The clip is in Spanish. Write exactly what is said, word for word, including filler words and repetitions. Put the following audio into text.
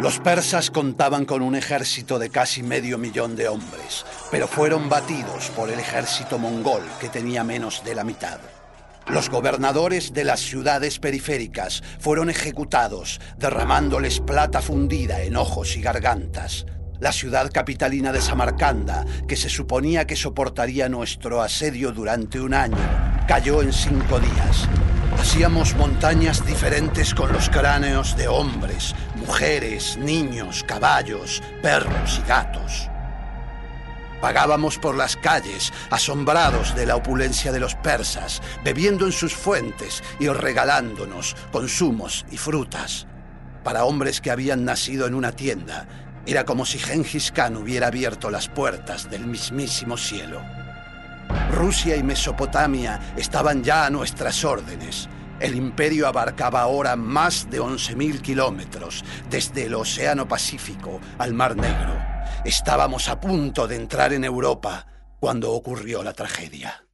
Los persas contaban con un ejército de casi medio millón de hombres, pero fueron batidos por el ejército mongol, que tenía menos de la mitad. Los gobernadores de las ciudades periféricas fueron ejecutados, derramándoles plata fundida en ojos y gargantas. La ciudad capitalina de Samarcanda, que se suponía que soportaría nuestro asedio durante un año, cayó en cinco días. Hacíamos montañas diferentes con los cráneos de hombres, mujeres, niños, caballos, perros y gatos. Vagábamos por las calles, asombrados de la opulencia de los persas, bebiendo en sus fuentes y regalándonos consumos y frutas. Para hombres que habían nacido en una tienda, era como si Gengis Khan hubiera abierto las puertas del mismísimo cielo. Rusia y Mesopotamia estaban ya a nuestras órdenes. El imperio abarcaba ahora más de once mil kilómetros, desde el Océano Pacífico al Mar Negro. Estábamos a punto de entrar en Europa cuando ocurrió la tragedia.